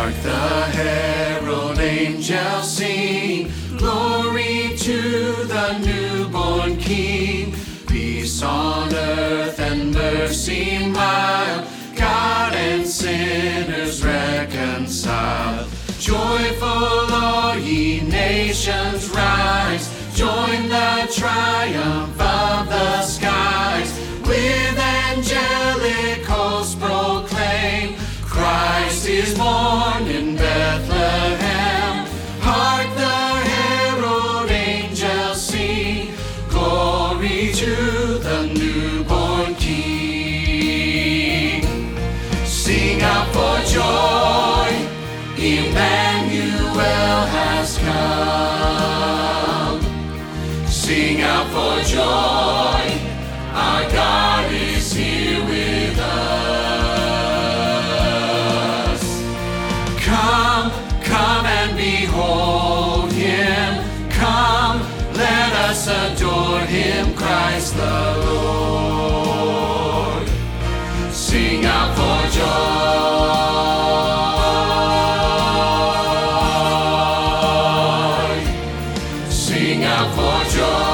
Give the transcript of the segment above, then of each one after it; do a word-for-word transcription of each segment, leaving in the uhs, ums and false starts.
Hark the herald angels sing, glory to the newborn King. Peace on earth and mercy mild, God and sinners reconciled. Joyful all ye nations rise, join the triumph of the skies. With angelic hosts proclaim, Christ is born in Bethlehem. Hark the herald angels sing, glory to the newborn King. Sing out for joy, Emmanuel has come. Sing out for joy, our God is here with us. Come, come and behold him. Come, let us adore him, Christ the Lord. Sing out for joy. Sing out for joy.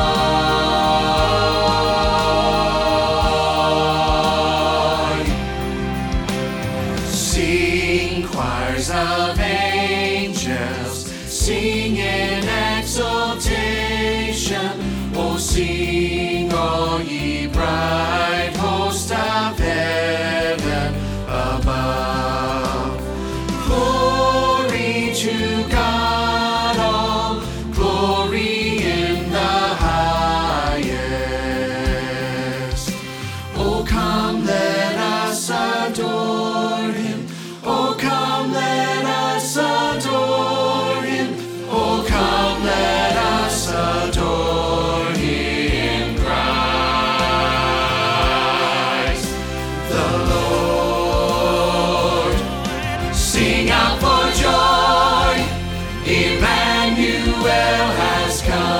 Sing, choirs of angels, sing in exaltation. Oh, sing, all ye bright hosts of heaven above. Glory to God, all glory in the highest. Oh, come, let us adore him. Oh, come, let us adore him. Oh, come, let us adore him, Christ the Lord. Sing out for joy, Emmanuel has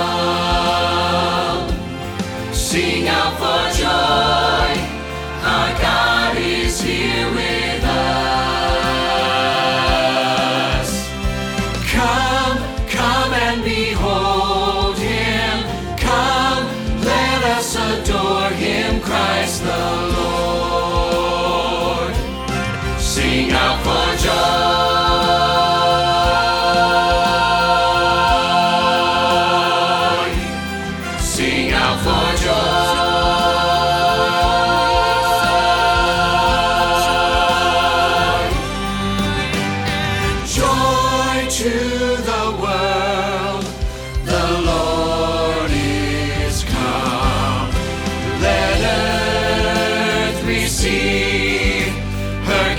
come. Sing out for joy, our God is here with us. Come, come and behold him. Come, let us adore him, Christ the Lord. Sing out for joy. Sing out for joy. Joy to the world, the Lord is come. Let earth receive her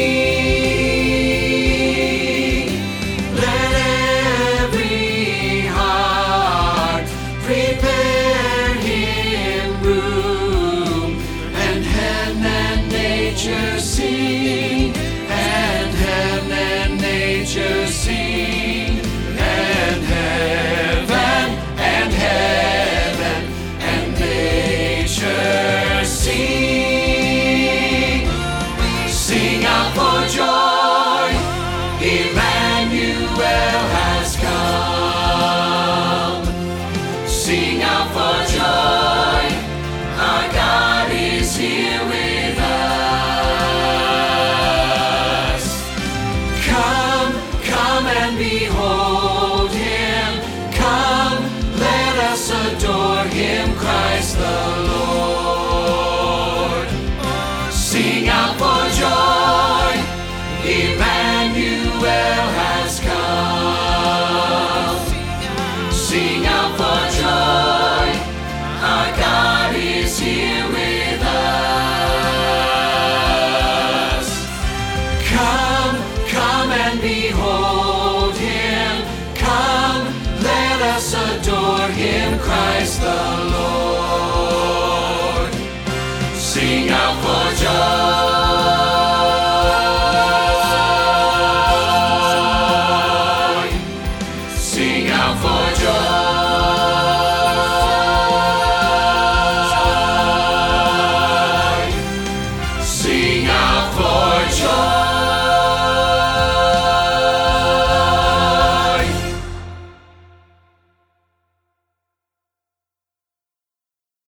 King. Let every heart prepare him room, and heaven and nature sing, and heaven and nature sing, and heaven and heaven and nature sing. Sing out for joy, Emmanuel has come. Sing out for joy, our God is here with us. Come, come and behold him. Come, let us adore him, Christ the Lord. Sing out for joy, Emmanuel has come. Sing out for joy, our God is here with us. Come, come and behold him. Come, let us adore him, Christ the Lord.